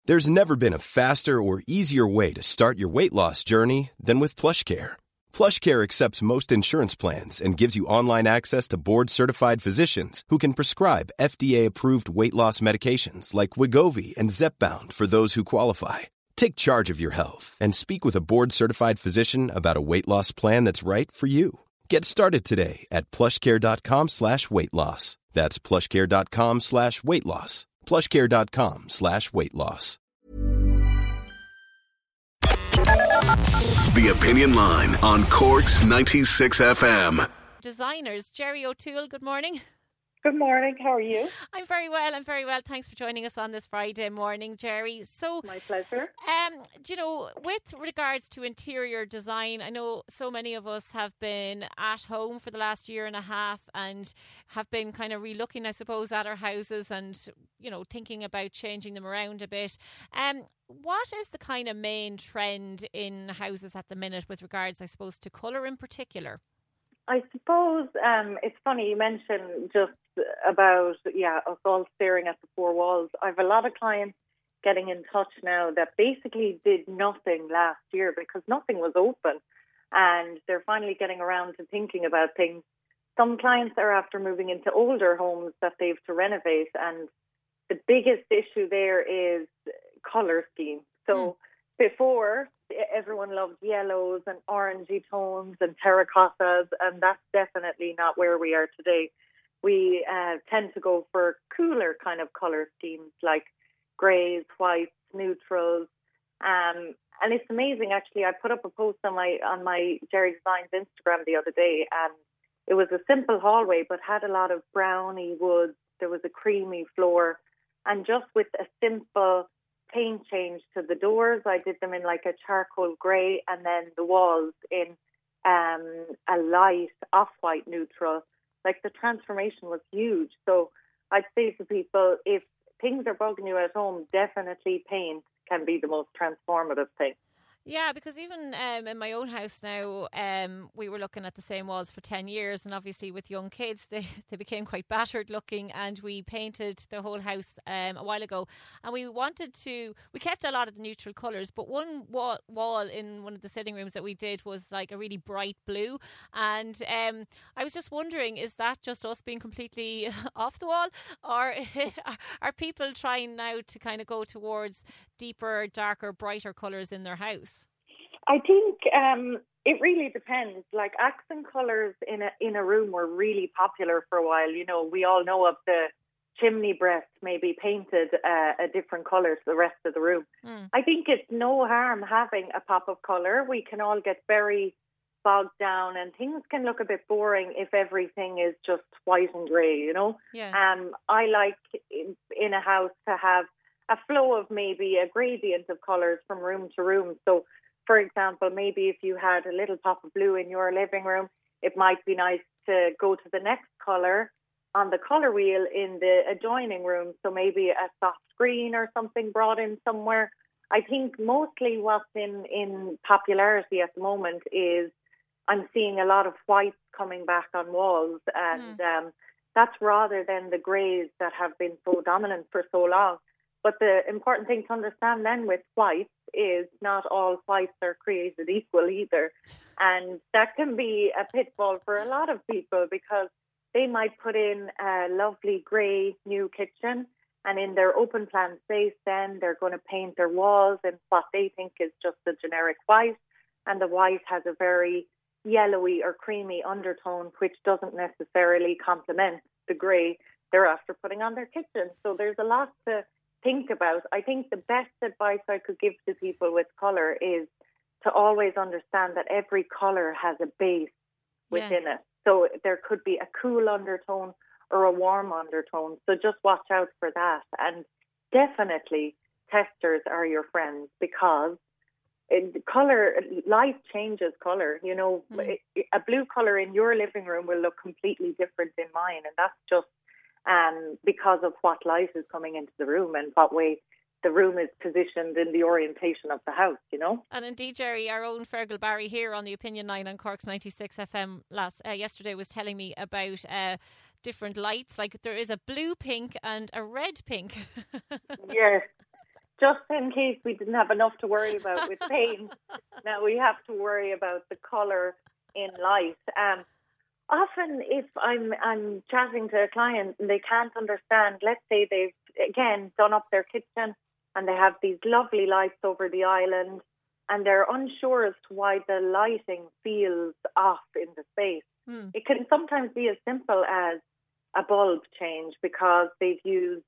There's never been a faster or easier way to start your weight loss journey than with PlushCare. PlushCare accepts most insurance plans and gives you online access to board-certified physicians who can prescribe FDA-approved weight loss medications like Wegovy and Zepbound for those who qualify. Take charge of your health and speak with a board-certified physician about a weight loss plan that's right for you. Get started today at plushcare.com/weight loss. That's plushcare.com/weight loss. plushcare.com/weight loss. The Opinion Line on Cork's 96 FM. Designers, Jerry O'Toole, good morning. Good morning, how are you? I'm very well. Thanks for joining us on this Friday morning, Jerry. So, my pleasure. With regards to interior design, I know so many of us have been at home for the last year and a half and have been kind of relooking, I suppose, at our houses and, thinking about changing them around a bit. What is the kind of main trend in houses at the minute with regards, I suppose, to colour in particular? I suppose it's funny you mentioned just about, us all staring at the four walls. I have a lot of clients getting in touch now that basically did nothing last year because nothing was open, and they're finally getting around to thinking about things. Some clients are after moving into older homes that they've to renovate, and the biggest issue there is colour scheme. So before, everyone loved yellows and orangey tones and terracottas, and that's definitely not where we are today. We tend to go for cooler kind of colour schemes like greys, whites, neutrals. And it's amazing, actually. I put up a post on my Jerry Designs Instagram the other day, and it was a simple hallway but had a lot of browny woods. There was a creamy floor, and just with a simple paint change to the doors, I did them in like a charcoal grey, and then the walls in a light off-white neutral. Like, the transformation was huge. So I'd say to people, if things are bugging you at home, definitely paint can be the most transformative thing. Yeah, because even in my own house now, we were looking at the same walls for 10 years, and obviously with young kids, they became quite battered looking, and we painted the whole house a while ago, and we kept a lot of the neutral colours, but one wall in one of the sitting rooms that we did was like a really bright blue, and I was just wondering, is that just us being completely off the wall, or are people trying now to kind of go towards deeper, darker, brighter colours in their house? I think it really depends. Like, accent colours in a room were really popular for a while. We all know of the chimney breast maybe painted a different colour to the rest of the room. I think it's no harm having a pop of colour. We can all get very bogged down, and things can look a bit boring if everything is just white and grey, Yeah. I like in a house to have a flow of maybe a gradient of colours from room to room. So, for example, maybe if you had a little pop of blue in your living room, it might be nice to go to the next colour on the colour wheel in the adjoining room. So maybe a soft green or something brought in somewhere. I think mostly what's in popularity at the moment is I'm seeing a lot of whites coming back on walls, and that's rather than the greys that have been so dominant for so long. But the important thing to understand then with whites is not all whites are created equal either. And that can be a pitfall for a lot of people, because they might put in a lovely grey new kitchen, and in their open plan space then they're going to paint their walls in what they think is just a generic white, and the white has a very yellowy or creamy undertone which doesn't necessarily complement the grey they're after putting on their kitchen. So there's a lot to think about. I think the best advice I could give to people with colour is to always understand that every colour has a base within it. So there could be a cool undertone or a warm undertone. So just watch out for that. And definitely testers are your friends, because colour, light changes colour. A blue colour in your living room will look completely different in mine, and that's just because of what light is coming into the room and what way the room is positioned in the orientation of the house, And indeed, Jerry, our own Fergal Barry here on the Opinion Line on Cork's 96 FM yesterday was telling me about different lights. Like, there is a blue pink and a red pink. Yes. just in case we didn't have enough to worry about with paint, now we have to worry about the colour in light. Often if I'm chatting to a client and they can't understand, let's say they've, again, done up their kitchen and they have these lovely lights over the island and they're unsure as to why the lighting feels off in the space. It can sometimes be as simple as a bulb change because they've used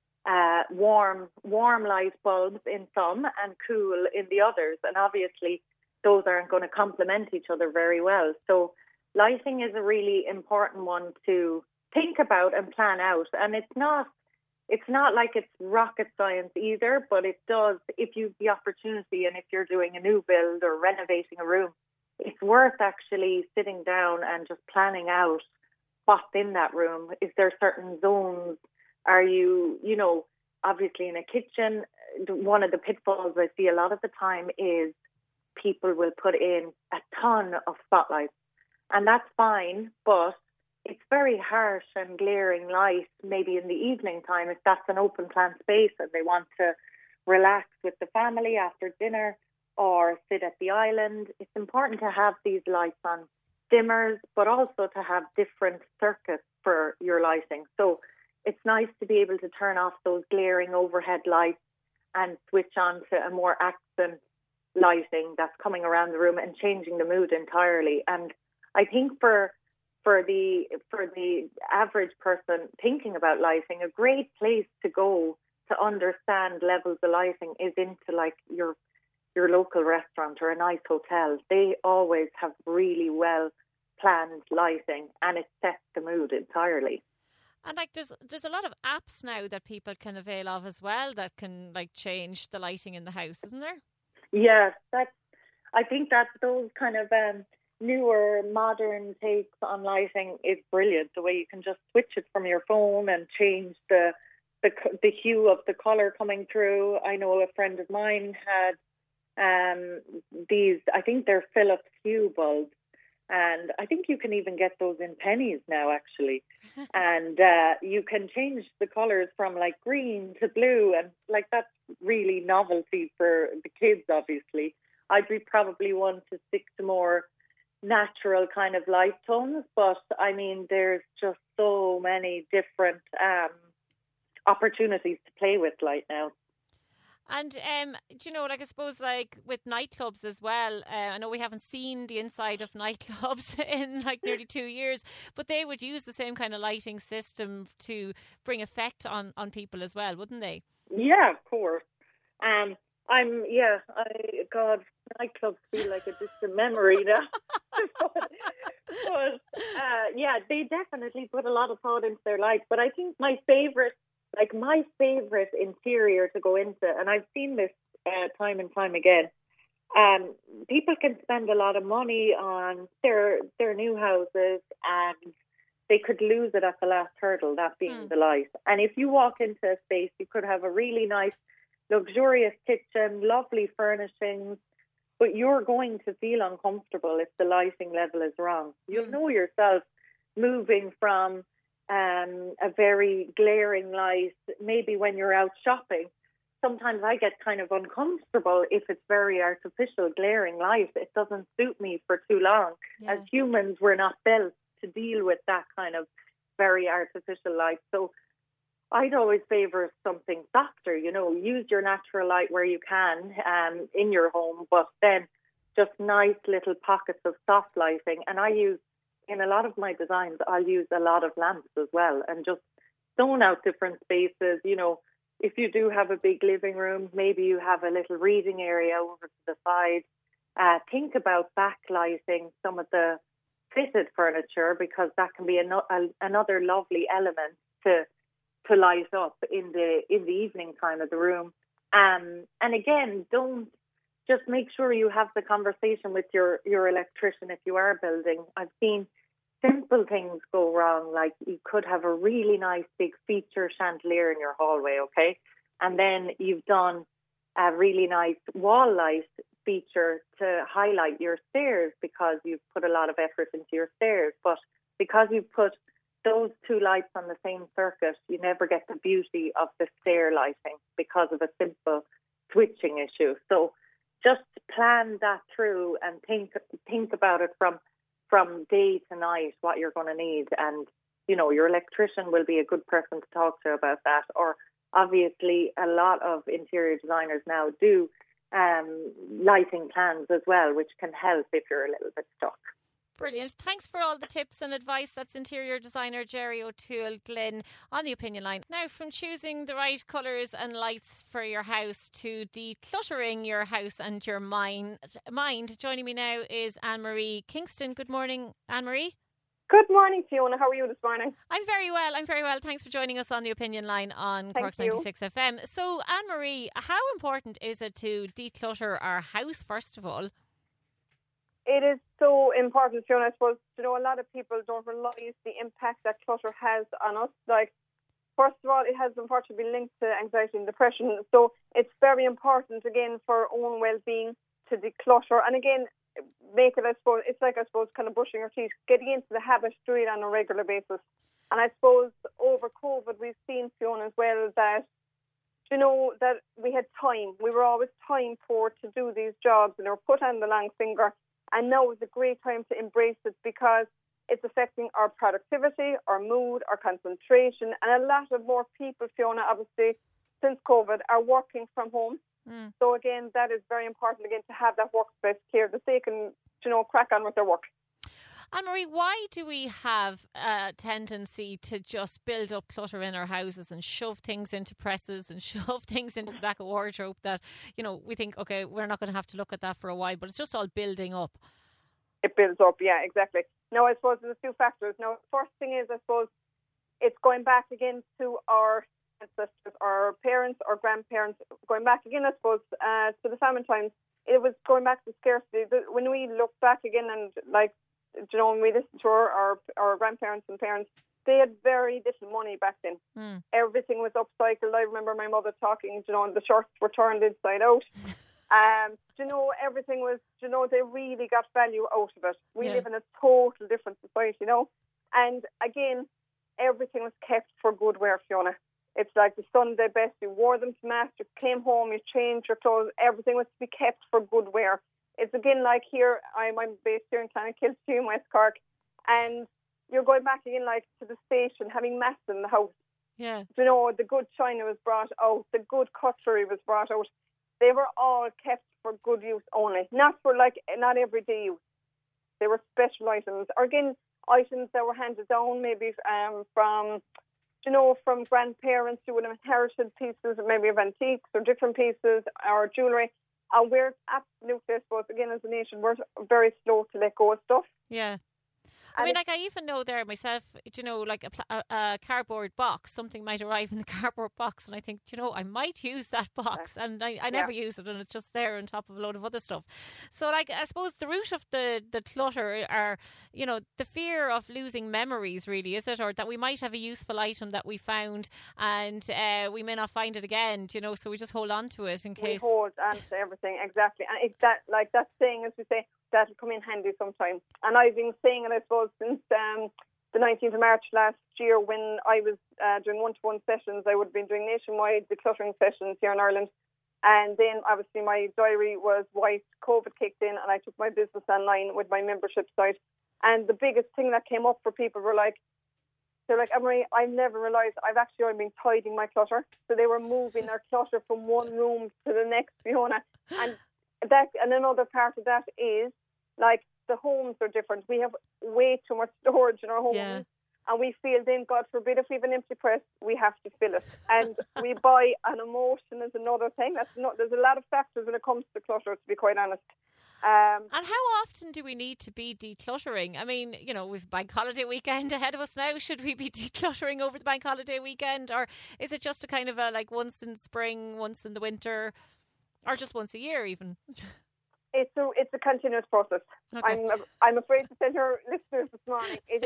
warm light bulbs in some and cool in the others. And obviously those aren't going to complement each other very well. So lighting is a really important one to think about and plan out. And it's not like it's rocket science either, but it does, if you have the opportunity and if you're doing a new build or renovating a room, it's worth actually sitting down and just planning out what's in that room. Is there certain zones? Are you, obviously in a kitchen, one of the pitfalls I see a lot of the time is people will put in a ton of spotlights. And that's fine, but it's very harsh and glaring light maybe in the evening time if that's an open plan space and they want to relax with the family after dinner or sit at the island. It's important to have these lights on dimmers, but also to have different circuits for your lighting. So it's nice to be able to turn off those glaring overhead lights and switch on to a more accent lighting that's coming around the room and changing the mood entirely. And I think for the average person thinking about lighting, a great place to go to understand levels of lighting is into like your local restaurant or a nice hotel. They always have really well planned lighting and it sets the mood entirely. And like there's a lot of apps now that people can avail of as well that can like change the lighting in the house, isn't there? Yes, I think that those kind of newer modern takes on lighting is brilliant. The way you can just switch it from your phone and change the hue of the colour coming through. I know a friend of mine had these, I think they're Philips Hue bulbs, and I think you can even get those in pennies now actually. And you can change the colours from like green to blue, and like that's really novelty for the kids obviously. I'd be probably one to stick to more natural kind of light tones, but I mean there's just so many different opportunities to play with light now. And like I suppose like with nightclubs as well, I know we haven't seen the inside of nightclubs in like nearly 2 years, but they would use the same kind of lighting system to bring effect on people as well, wouldn't they? Yeah, of course. Nightclubs feel like a distant memory now. but they definitely put a lot of thought into their lights. But I think my favorite interior to go into, and I've seen this time and time again, people can spend a lot of money on their new houses and they could lose it at the last hurdle, that being the light. And if you walk into a space, you could have a really nice, luxurious kitchen, lovely furnishings, but you're going to feel uncomfortable if the lighting level is wrong. You'll know yourself moving from a very glaring light, maybe when you're out shopping. Sometimes I get kind of uncomfortable if it's very artificial, glaring light. It doesn't suit me for too long. Yeah. As humans, we're not built to deal with that kind of very artificial light. So I'd always favour something softer, use your natural light where you can in your home, but then just nice little pockets of soft lighting. And in a lot of my designs, I'll use a lot of lamps as well and just zone out different spaces. If you do have a big living room, maybe you have a little reading area over to the side. Think about backlighting some of the fitted furniture because that can be another lovely element to light up in the evening time of the room. And again, don't just make sure you have the conversation with your electrician if you are building. I've seen simple things go wrong, like you could have a really nice big feature chandelier in your hallway, okay? And then you've done a really nice wall light feature to highlight your stairs because you've put a lot of effort into your stairs. But because you've put those two lights on the same circuit, you never get the beauty of the stair lighting because of a simple switching issue. So just plan that through and think about it from day to night, what you're going to need. And, you know, your electrician will be a good person to talk to about that. Or obviously a lot of interior designers now do lighting plans as well, which can help if you're a little bit stuck. Brilliant. Thanks for all the tips and advice. That's interior designer Jerry O'Toole Glynn on the Opinion Line. Now, from choosing the right colours and lights for your house to decluttering your house and your mind. Joining me now is Anne-Marie Kingston. Good morning, Anne-Marie. Good morning, Fiona. How are you this morning? I'm very well. Thanks for joining us on the Opinion Line on Cork's 96 FM. So, Anne-Marie, how important is it to declutter our house, first of all? It is so important, Fiona. I suppose, you know, a lot of people don't realise the impact that clutter has on us. Like, first of all, it has unfortunately been linked to anxiety and depression. So it's very important, again, for our own well-being to declutter. And again, make it, I suppose, it's like, I suppose, kind of brushing your teeth, getting into the habit, doing it on a regular basis. And I suppose over COVID, we've seen, Fiona, as well, that, you know, that we had time. We were always time poor to do these jobs, and they were put on the long finger. And now is a great time to embrace it because it's affecting our productivity, our mood, our concentration. And a lot of more people, Fiona, obviously, since COVID, are working from home. So, again, that is very important, again, to have that workspace clear that they can, you know, crack on with their work. Anne-Marie, why do we have a tendency to just build up clutter in our houses and shove things into presses and shove things into the back of wardrobe that, you know, we think, okay, we're not going to have to look at that for a while, but it's just all building up? It builds up, yeah, exactly. Now, I suppose there's a few factors. Now, first thing is, I suppose, it's going back again to our ancestors, our parents, our grandparents, going back again, I suppose, to the famine times. It was going back to scarcity. When we look back again and, like, you know, when we listen to our grandparents and parents, they had very little money back then. Everything was upcycled. I remember my mother talking, you know, the shirts were turned inside out. You know, everything was, you know, they really got value out of it. We live in a total different society, you know. And again, everything was kept for good wear, Fiona. It's like the Sunday best. You wore them to mass, you came home, you changed your clothes. Everything was to be kept for good wear. It's again like here, I'm based here in Clonakilty in West Cork, and you're going back again like to the station, having mass in the house. Yeah. You know, the good china was brought out, the good cutlery was brought out. They were all kept for good use only, not for like not everyday use. They were special items, or again items that were handed down maybe from, you know, from grandparents who would have inherited pieces maybe of antiques or different pieces or jewellery. And we're absolutely, I suppose, again, as a nation, we're very slow to let go of stuff. Yeah. I mean, like, I even know there myself, you know, like a cardboard box, something might arrive in the cardboard box, and I think, you know, I might use that box, and I never use it, and it's just there on top of a load of other stuff. So, like, I suppose the root of the clutter are, you know, the fear of losing memories, really, is it? Or that we might have a useful item that we found, and we may not find it again, you know, so we just hold on to it in case. We hold on to everything, exactly. And it's that, like that saying, as we say, that'll come in handy sometime. And I've been saying it, I suppose, since the 19th of March last year when I was doing one-to-one sessions. I would have been doing nationwide decluttering sessions here in Ireland. And then, obviously, my diary was white. COVID kicked in, and I took my business online with my membership site. And the biggest thing that came up for people were like, they're like, Anne-Marie, I never realised I've actually only been tidying my clutter. So they were moving their clutter from one room to the next, Fiona. And another part of that is, like, the homes are different. We have way too much storage in our homes, and we feel then, God forbid, if we have an empty press, we have to fill it. And we buy an emotion is another thing. There's a lot of factors when it comes to clutter, to be quite honest. And how often do we need to be decluttering? I mean, you know, we've bank holiday weekend ahead of us now. Should we be decluttering over the bank holiday weekend, or is it just a kind of a like once in spring, once in the winter, or just once a year even? It's a continuous process. Okay. I'm afraid to tell your listeners this morning, it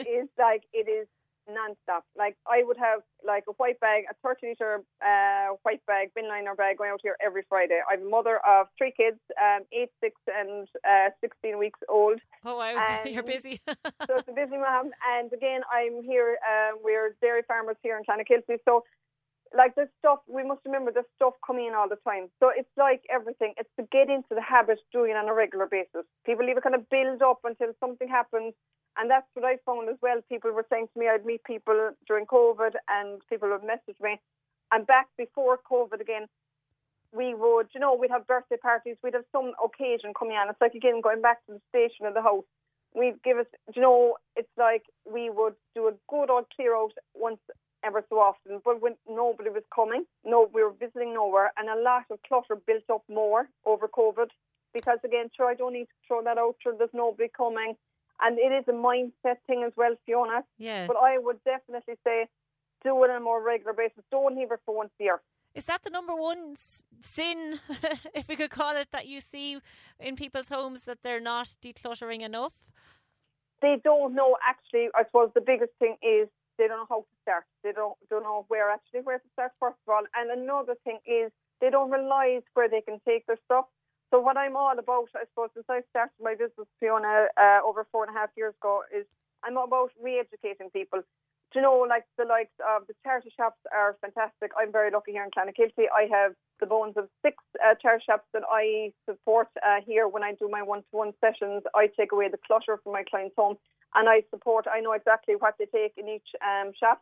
is non-stop. Like, I would have like a white bag, a 30-litre white bag, bin liner bag going out here every Friday. I'm a mother of 3 kids, 8, 6 and 16 weeks old. Oh wow, you're busy. So it's a busy mom. And again, I'm here, we're dairy farmers here in Clonakilty. So like there's stuff, we must remember there's stuff coming in all the time. So it's like everything. It's to get into the habit of doing it on a regular basis. People either kind of build up until something happens. And that's what I found as well. People were saying to me, I'd meet people during COVID and people would message me. And back before COVID again, we would, we'd have birthday parties. We'd have some occasion coming on. It's like, again, going back to the station of the house. We'd give us, it's like we would do a good old clear out once ever so often. But when nobody was coming, we were visiting nowhere. And a lot of clutter built up more over COVID. Because again, I don't need to throw that out. There's nobody coming. And it is a mindset thing as well, Fiona. Yeah. But I would definitely say do it on a more regular basis. Don't leave it for once a year. Is that the number one sin, if we could call it, that you see in people's homes, that they're not decluttering enough? They don't know, actually. I suppose the biggest thing is they don't know how to start. They don't know where to start, first of all. And another thing is they don't realise where they can take their stuff. So what I'm all about, I suppose, since I started my business, Fiona, over 4.5 years ago, is I'm about re-educating people. Like the likes of the charity shops are fantastic. I'm very lucky here in Clonakilty. I have the bones of 6 charity shops that I support here when I do my one-to-one sessions. I take away the clutter from my clients' home, and I know exactly what they take in each shop.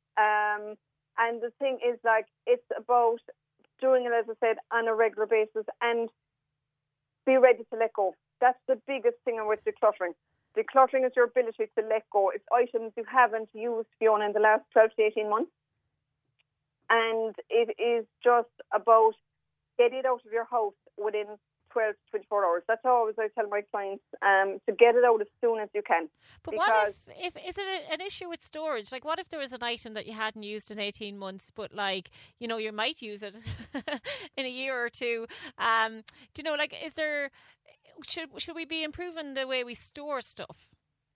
And the thing is, like, it's about doing it, as I said, on a regular basis and be ready to let go. That's the biggest thing with decluttering. Decluttering is your ability to let go. It's items you haven't used, Fiona, in the last 12 to 18 months. And it is just about getting it out of your house within 12 to 24 hours. That's always I tell my clients, to get it out as soon as you can. But what if is it an issue with storage? Like, what if there was an item that you hadn't used in 18 months, but you might use it in a year or two? Is there... Should we be improving the way we store stuff?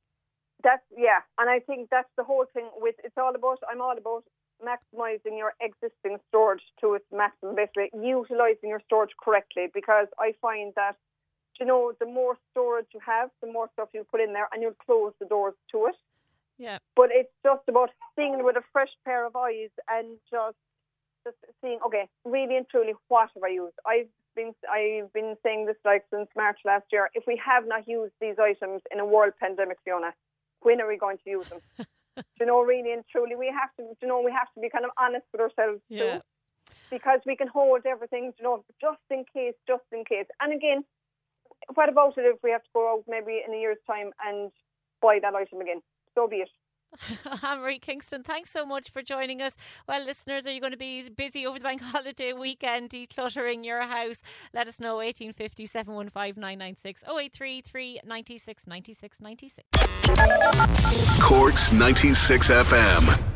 And I think that's the whole thing with I'm all about maximising your existing storage to its maximum, basically utilising your storage correctly, because I find that, the more storage you have, the more stuff you put in there, and you'll close the doors to it. Yeah. But it's just about seeing it with a fresh pair of eyes and just seeing, okay, really and truly, what have I used? I've been saying this since March last year. If we have not used these items in a world pandemic, Fiona, when are we going to use them? Really and truly, we have to be kind of honest with ourselves too, because we can hold everything, just in case. And again, what about it if we have to go out maybe in a year's time and buy that item again? So be it. Anne-Marie Kingston, thanks so much for joining us. Well, listeners, are you going to be busy over the bank holiday weekend decluttering your house? Let us know. 1850 715 996 0833 96 96 96. Cork's 96 FM.